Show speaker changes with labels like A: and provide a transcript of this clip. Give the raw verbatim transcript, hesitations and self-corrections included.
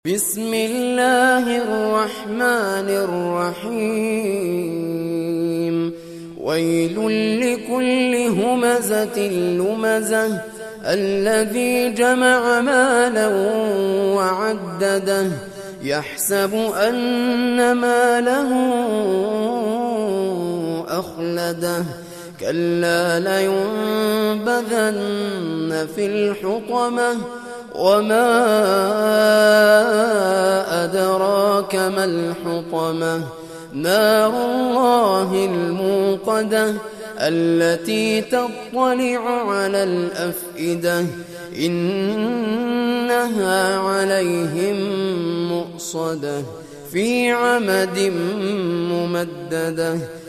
A: بسم الله الرحمن الرحيم ويل لكل همزة لمزة الذي جمع مالا وعدده يحسب أن ماله أخلده كلا لينبذن في الحطمة وما أدراك ما الحطمة نار الله الموقدة التي تطلع على الأفئدة إنها عليهم مؤصدة في عمد ممددة.